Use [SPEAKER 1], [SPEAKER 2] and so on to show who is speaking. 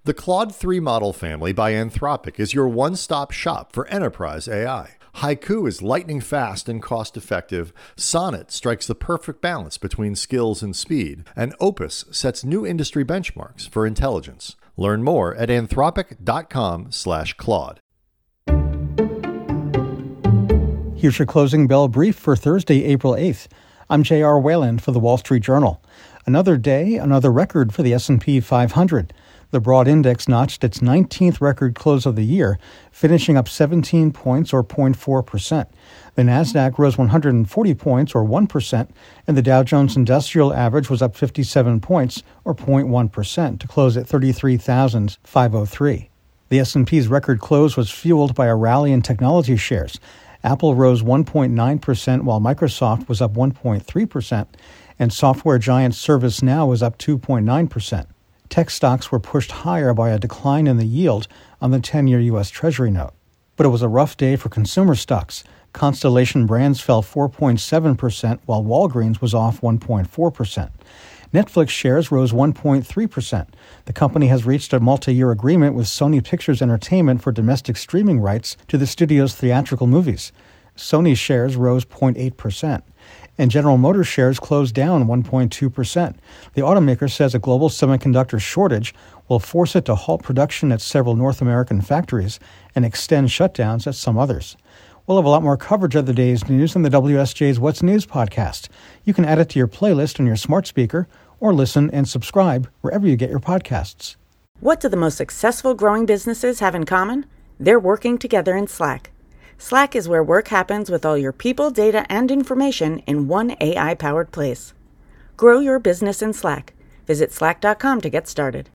[SPEAKER 1] The Claude 3 model family by Anthropic is your one-stop shop for enterprise AI. Haiku is lightning fast and cost-effective, Sonnet strikes the perfect balance between skills and speed, and Opus sets new industry benchmarks for intelligence. Learn more at anthropic.com/Claude.
[SPEAKER 2] Here's your closing bell brief for Thursday, April 8th. I'm J.R. Wayland for the Wall Street Journal. Another day, another record for the S&P 500. The broad index notched its 19th record close of the year, finishing up 17 points or 0.4%. The Nasdaq rose 140 points or 1%, and the Dow Jones Industrial Average was up 57 points or 0.1% to close at 33,503. The S&P's record close was fueled by a rally in technology shares. Apple rose 1.9%, while Microsoft was up 1.3%, and software giant ServiceNow was up 2.9%. Tech stocks were pushed higher by a decline in the yield on the 10-year U.S. Treasury note. But it was a rough day for consumer stocks. Constellation Brands fell 4.7%, while Walgreens was off 1.4%. Netflix shares rose 1.3%. The company has reached a multi-year agreement with Sony Pictures Entertainment for domestic streaming rights to the studio's theatrical movies. Sony shares rose 0.8%. And General Motors shares closed down 1.2%. The automaker says a global semiconductor shortage will force it to halt production at several North American factories and extend shutdowns at some others. We'll have a lot more coverage of the day's news in the WSJ's What's News podcast. You can add it to your playlist on your smart speaker or listen and subscribe wherever you get your podcasts.
[SPEAKER 3] What do the most successful growing businesses have in common? They're working together in Slack. Slack is where work happens with all your people, data, and information in one AI-powered place. Grow your business in Slack. Visit slack.com to get started.